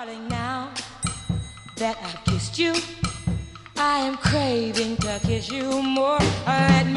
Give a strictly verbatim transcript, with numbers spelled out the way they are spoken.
Darling, now that I've kissed you, I am craving to kiss you more. Let